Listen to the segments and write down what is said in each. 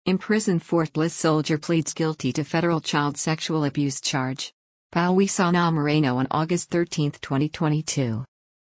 Imprisoned Fort Bliss soldier pleads guilty to federal child sexual abuse charge. Luisana Moreno on August 13, 2022.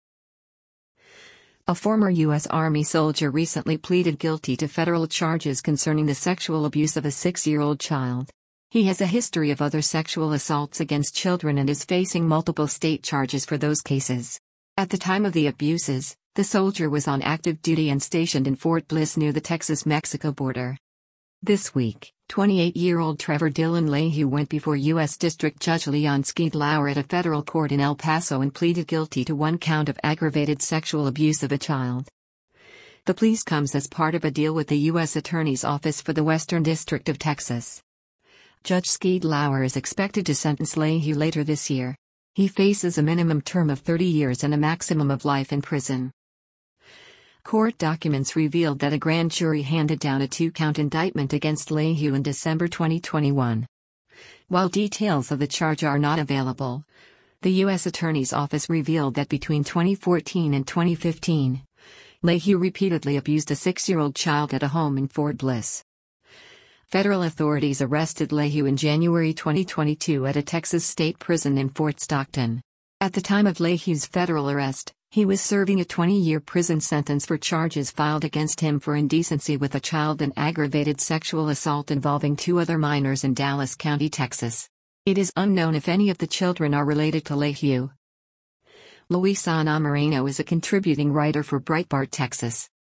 A former U.S. Army soldier recently pleaded guilty to federal charges concerning the sexual abuse of a 6-year-old child. He has a history of other sexual assaults against children and is facing multiple state charges for those cases. At the time of the abuses, the soldier was on active duty and stationed in Fort Bliss near the Texas-Mexico border. This week, 28-year-old Trevor Dylan Leyhue went before U.S. District Judge Leon Skeidlauer at a federal court in El Paso and pleaded guilty to 1 count of aggravated sexual abuse of a child. The plea comes as part of a deal with the U.S. Attorney's Office for the Western District of Texas. Judge Skeidlauer is expected to sentence Leyhue later this year. He faces a minimum term of 30 years and a maximum of life in prison. Court documents revealed that a grand jury handed down a 2-count indictment against Leyhue in December 2021. While details of the charge are not available, the U.S. Attorney's Office revealed that between 2014 and 2015, Leyhue repeatedly abused a 6-year-old child at a home in Fort Bliss. Federal authorities arrested Leyhue in January 2022 at a Texas state prison in Fort Stockton. At the time of Leyhue's federal arrest, he was serving a 20-year prison sentence for charges filed against him for indecency with a child and aggravated sexual assault involving 2 other minors in Dallas County, Texas. It is unknown if any of the children are related to Leyhue. Luisana Moreno is a contributing writer for Breitbart Texas.